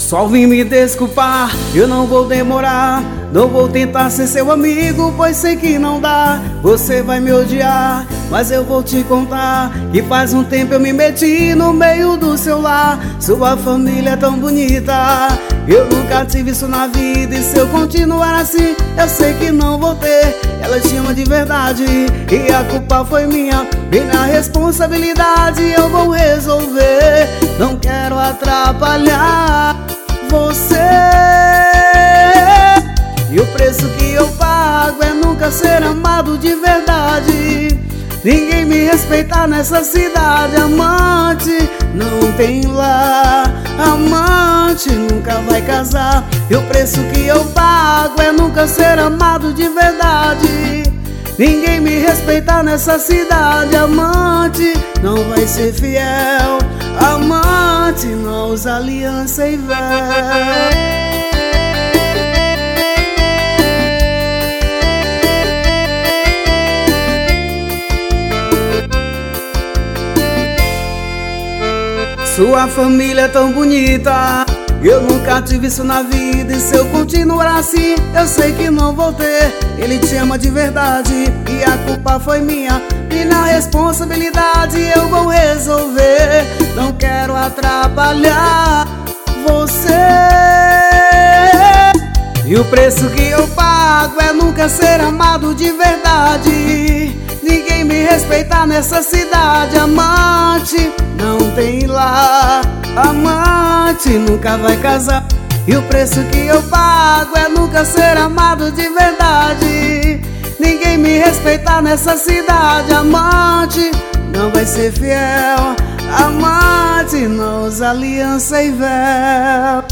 Só vim me desculpar, eu não vou demorar. Não vou tentar ser seu amigo, pois sei que não dá. Você vai me odiar, mas eu vou te contar que faz um tempo eu me meti no meio do seu lar. Sua família é tão bonita, eu nunca tive isso na vida. E se eu continuar assim, eu sei que não vou ter. Ela te ama de verdade e a culpa foi minha. E na responsabilidade eu vou resolver. Não quero atrapalhar você. E o preço que eu pago é nunca ser amado de verdade. Ninguém me respeitar nessa cidade. Amante não tem lar, amante nunca vai casar. E o preço que eu pago é nunca ser amado de verdade. Ninguém me respeitar nessa cidade. Amante não vai ser fiel, amante não usa aliança e véu. Sua família é tão bonita, eu nunca tive isso na vida. E se eu continuar assim, eu sei que não vou ter. Ele te ama de verdade e a culpa foi minha. E na responsabilidade eu vou resolver. Não quero atrapalhar você. E o preço que eu pago é nunca ser amado de verdade. Ninguém me respeitar nessa cidade. Amante não tem lar, amante nunca vai casar. E o preço que eu pago é nunca ser amado de verdade. Ninguém me respeitar nessa cidade. Amante não vai ser fiel, amante não usa aliança e véu.